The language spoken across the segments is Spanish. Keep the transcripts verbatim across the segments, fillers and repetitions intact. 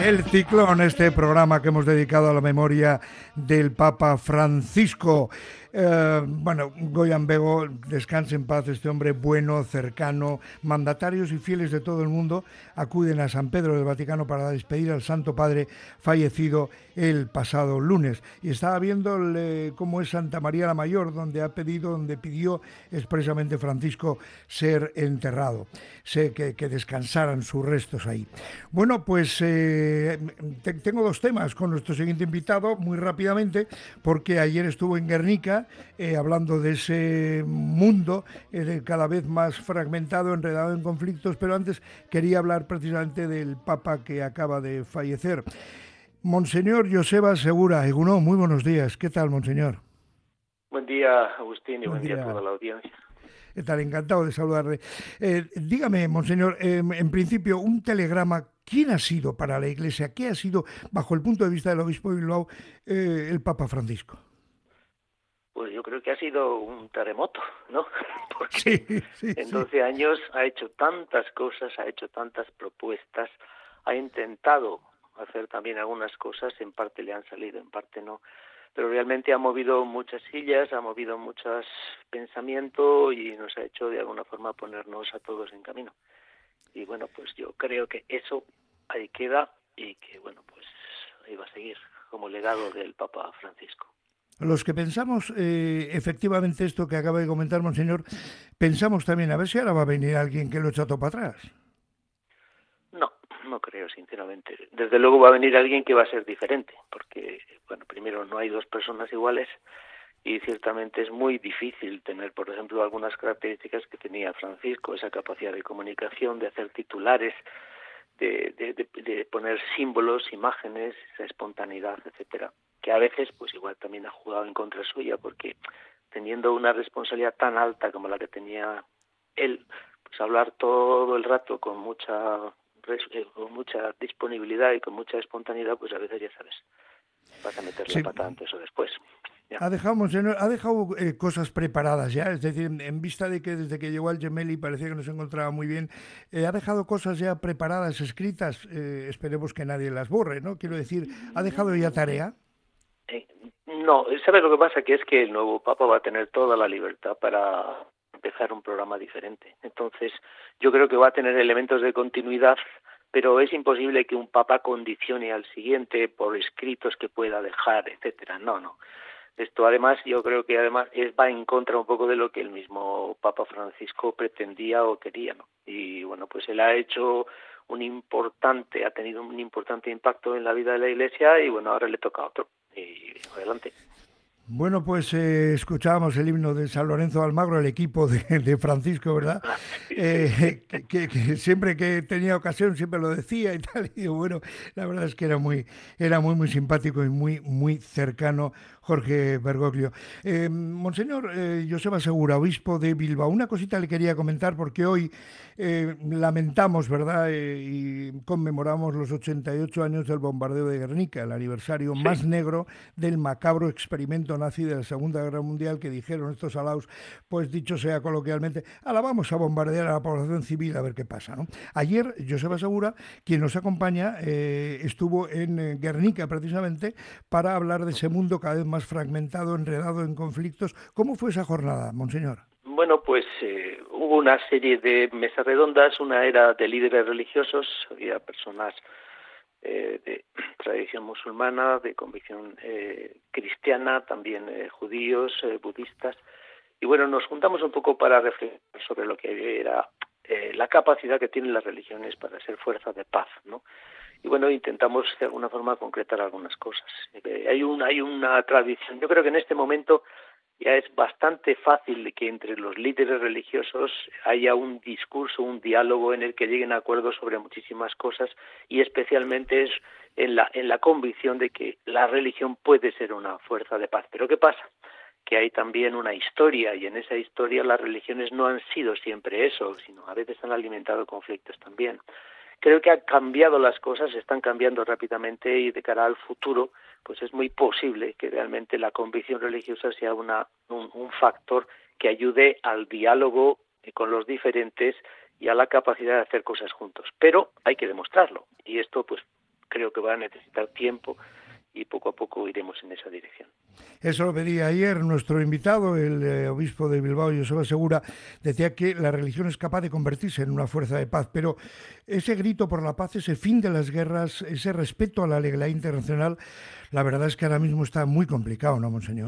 El Ciclón, este programa que hemos dedicado a la memoria del Papa Francisco. Eh, bueno, Goyan Bego, descanse en paz, este hombre bueno, cercano. Mandatarios y fieles de todo el mundo acuden a San Pedro del Vaticano para despedir al Santo Padre fallecido el pasado lunes. Y estaba viendo eh, cómo es Santa María la Mayor, donde ha pedido, donde pidió expresamente Francisco ser enterrado, sé que, que descansaran sus restos ahí. Bueno, pues eh, te, tengo dos temas con nuestro siguiente invitado, muy rápidamente, porque ayer estuvo en Guernica eh, hablando de ese mundo eh, cada vez más fragmentado, enredado en conflictos, pero antes quería hablar precisamente del Papa que acaba de fallecer. Monseñor Joseba Segura, Egunon, muy buenos días. ¿Qué tal, Monseñor? Buen día, Agustín, y Buen buen día a día. toda la audiencia. ¿Qué tal? Encantado de saludarle. Eh, dígame, Monseñor, eh, en principio, un telegrama, ¿quién ha sido para la Iglesia? ¿Qué ha sido, bajo el punto de vista del obispo de Bilbao, eh, el Papa Francisco? Pues yo creo que ha sido un terremoto, ¿no? Sí, Porque sí, en sí. doce años ha hecho tantas cosas, ha hecho tantas propuestas, ha intentado hacer también algunas cosas, en parte le han salido, en parte no, pero realmente ha movido muchas sillas, ha movido muchos pensamientos y nos ha hecho de alguna forma ponernos a todos en camino. Y bueno, pues yo creo que eso ahí queda y que bueno, pues ahí va a seguir como legado del Papa Francisco. Los que pensamos eh, efectivamente esto que acaba de comentar, Monseñor, pensamos también, a ver si ahora va a venir alguien que lo echa todo para atrás. No, no creo, sinceramente. Desde luego va a venir alguien que va a ser diferente, porque, bueno, primero no hay dos personas iguales y ciertamente es muy difícil tener, por ejemplo, algunas características que tenía Francisco, esa capacidad de comunicación, de hacer titulares, de, de, de, de poner símbolos, imágenes, esa espontaneidad, etcétera, que a veces, pues igual también ha jugado en contra suya, porque teniendo una responsabilidad tan alta como la que tenía él, pues hablar todo el rato con mucha con mucha disponibilidad y con mucha espontaneidad, pues a veces ya sabes, vas a meter la Sí. pata antes o después. Ya. Ha dejado, Monseñor, ha dejado eh, cosas preparadas ya, es decir, en, en vista de que desde que llegó al Gemelli parecía que no se encontraba muy bien, eh, ha dejado cosas ya preparadas, escritas, eh, esperemos que nadie las borre, ¿no? Quiero decir, ha dejado ya tarea. Eh, no, ¿sabes lo que pasa? Que es que el nuevo Papa va a tener toda la libertad para empezar un programa diferente. Entonces, yo creo que va a tener elementos de continuidad, pero es imposible que un Papa condicione al siguiente por escritos que pueda dejar, etcétera. No, no. Esto además, yo creo que además es, va en contra un poco de lo que el mismo Papa Francisco pretendía o quería, ¿no? Y bueno, pues él ha hecho un importante, ha tenido un importante impacto en la vida de la Iglesia y bueno, ahora le toca a otro. Y adelante. Bueno, pues eh, escuchábamos el himno de San Lorenzo de Almagro, el equipo de, de Francisco, ¿verdad? Sí, sí, sí. Eh, que, que, que siempre que tenía ocasión siempre lo decía y tal. Y bueno, la verdad es que era muy, era muy, muy simpático y muy, muy cercano Jorge Bergoglio. Eh, Monseñor eh, Joseba Segura, obispo de Bilbao, una cosita le quería comentar porque hoy eh, lamentamos, ¿verdad? Eh, y conmemoramos los ochenta y ocho años del bombardeo de Guernica, el aniversario Sí. más negro del macabro experimento nazi de la Segunda Guerra Mundial que dijeron estos alaos, pues dicho sea coloquialmente, ahora vamos a bombardear a la población civil a ver qué pasa, ¿no? Ayer, Joseba Segura, quien nos acompaña, eh, estuvo en eh, Guernica precisamente para hablar de ese mundo cada vez más fragmentado, enredado en conflictos. ¿Cómo fue esa jornada, Monseñor? Bueno, pues eh, hubo una serie de mesas redondas, una era de líderes religiosos, había personas eh, de tradición musulmana, de convicción eh, cristiana, también eh, judíos, eh, budistas, y bueno, nos juntamos un poco para reflexionar sobre lo que era eh, la capacidad que tienen las religiones para ser fuerza de paz, ¿no? Y bueno, intentamos de alguna forma concretar algunas cosas. Eh, hay, un, hay una tradición, yo creo que en este momento ya es bastante fácil que entre los líderes religiosos haya un discurso, un diálogo en el que lleguen a acuerdos sobre muchísimas cosas y especialmente es en la, en la convicción de que la religión puede ser una fuerza de paz. Pero ¿qué pasa? Que hay también una historia y en esa historia las religiones no han sido siempre eso, sino a veces han alimentado conflictos también. Creo que han cambiado las cosas, están cambiando rápidamente y de cara al futuro, pues es muy posible que realmente la convicción religiosa sea una, un, un factor que ayude al diálogo con los diferentes y a la capacidad de hacer cosas juntos. Pero hay que demostrarlo y esto pues creo que va a necesitar tiempo y poco a poco iremos en esa dirección. Eso lo pedía ayer nuestro invitado, el eh, obispo de Bilbao, Joseba Segura, decía que la religión es capaz de convertirse en una fuerza de paz, pero ese grito por la paz, ese fin de las guerras, ese respeto a la legalidad internacional, la verdad es que ahora mismo está muy complicado, ¿no, monseñor?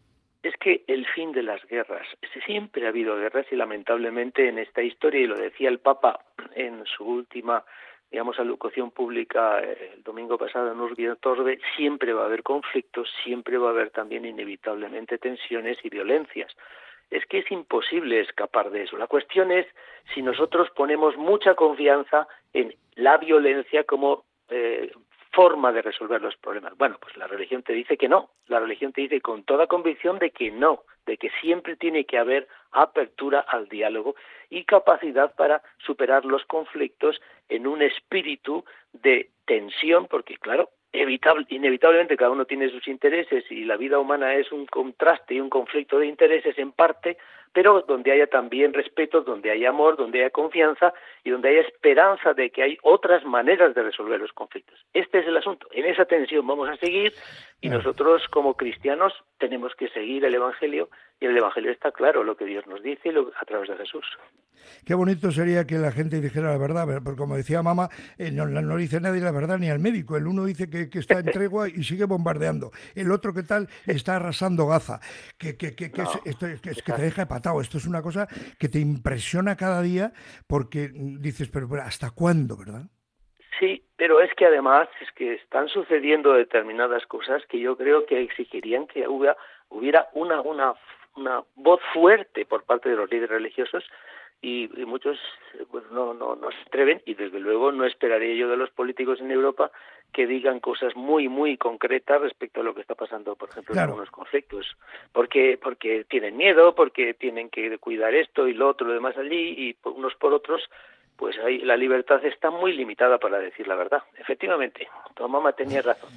Es que el fin de las guerras, siempre ha habido guerras y lamentablemente en esta historia, y lo decía el Papa en su última, digamos, alocución pública el domingo pasado en Urbi et Orbe, siempre va a haber conflictos, siempre va a haber también inevitablemente tensiones y violencias. Es que es imposible escapar de eso. La cuestión es si nosotros ponemos mucha confianza en la violencia como eh, forma de resolver los problemas. Bueno, pues la religión te dice que no. La religión te dice con toda convicción de que no, de que siempre tiene que haber apertura al diálogo y capacidad para superar los conflictos en un espíritu de tensión, porque claro, evitable, inevitablemente cada uno tiene sus intereses y la vida humana es un contraste y un conflicto de intereses en parte, pero donde haya también respeto, donde haya amor, donde haya confianza y donde haya esperanza de que hay otras maneras de resolver los conflictos. Este es el asunto. En esa tensión vamos a seguir y nosotros como cristianos tenemos que seguir el Evangelio y el Evangelio está claro, lo que Dios nos dice a través de Jesús. Qué bonito sería que la gente dijera la verdad, porque como decía mamá, eh, no, no dice nadie la verdad ni al médico. El uno dice que, que está en tregua y sigue bombardeando. El otro, ¿qué tal? Está arrasando Gaza. Que, que, que, que, no, es, esto, que, es, que te deja hepatado. Esto es una cosa que te impresiona cada día porque dices, pero ¿hasta cuándo, verdad? Sí, pero es que además es que están sucediendo determinadas cosas que yo creo que exigirían que hubiera, hubiera una, una, una voz fuerte por parte de los líderes religiosos y, y muchos pues no, no, no se atreven y desde luego no esperaría yo de los políticos en Europa que digan cosas muy, muy concretas respecto a lo que está pasando, por ejemplo, claro, en algunos conflictos, porque porque tienen miedo, porque tienen que cuidar esto y lo otro, lo demás allí y unos por otros, pues ahí la libertad está muy limitada para decir la verdad. Efectivamente, tu mamá tenía razón.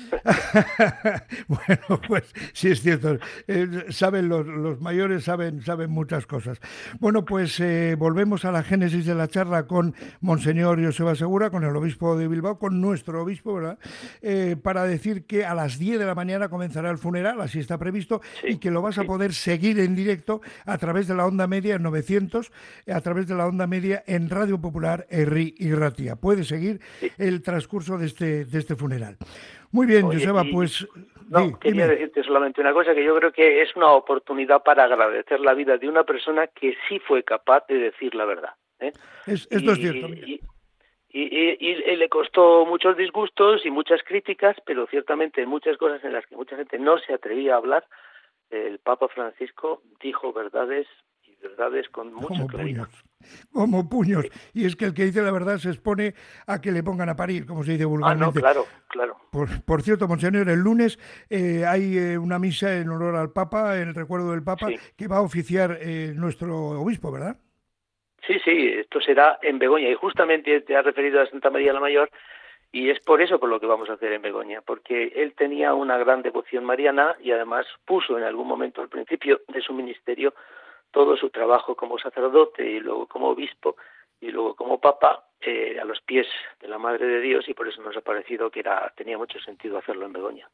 Bueno, pues sí es cierto. Eh, saben los, los mayores saben saben muchas cosas. Bueno, pues eh, volvemos a la génesis de la charla con Monseñor Joseba Segura, con el obispo de Bilbao, con nuestro obispo, ¿verdad? Eh, para decir que a las diez de la mañana comenzará el funeral, así está previsto, sí, y que lo vas sí. a poder seguir en directo a través de la onda media en novecientos, a través de la onda media en Radio Popular Herri y Ratia. Puedes seguir sí. el transcurso de este de este funeral. Muy bien, Oye, Joseba, y, pues... No, sí, quería dime. decirte solamente una cosa, que yo creo que es una oportunidad para agradecer la vida de una persona que sí fue capaz de decir la verdad. ¿eh? Es, esto y, es cierto. Y, y, y, y, y le costó muchos disgustos y muchas críticas, pero ciertamente en muchas cosas en las que mucha gente no se atrevía a hablar, el Papa Francisco dijo verdades y verdades con mucha claridad. Como puños. Y es que el que dice la verdad se expone a que le pongan a parir, como se dice vulgarmente. Ah, no, claro, claro. Por, por cierto, monseñor, el lunes eh, hay eh, una misa en honor al Papa, en el recuerdo del Papa, sí. que va a oficiar eh, nuestro obispo, ¿verdad? Sí, sí, esto será en Begoña. Y justamente te has referido a Santa María la Mayor, y es por eso por lo que vamos a hacer en Begoña, porque él tenía una gran devoción mariana y además puso en algún momento al principio de su ministerio todo su trabajo como sacerdote y luego como obispo y luego como papa eh, a los pies de la Madre de Dios, y por eso nos ha parecido que era tenía mucho sentido hacerlo en Begoña.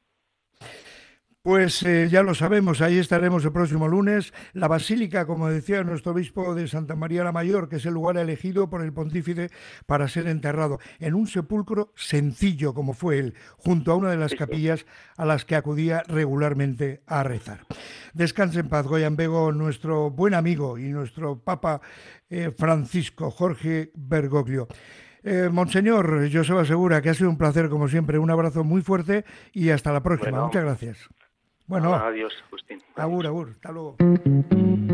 Pues eh, ya lo sabemos, ahí estaremos el próximo lunes. La Basílica, como decía nuestro obispo de Santa María la Mayor, que es el lugar elegido por el pontífice para ser enterrado, en un sepulcro sencillo como fue él, junto a una de las sí, capillas sí. a las que acudía regularmente a rezar. Descanse en paz, Goyan Bego, nuestro buen amigo y nuestro Papa eh, Francisco Jorge Bergoglio. Eh, Monseñor Joseba Segura, que ha sido un placer como siempre, un abrazo muy fuerte y hasta la próxima. Bueno, muchas gracias. Bueno, adiós, Agustín. Agur, agur, hasta luego.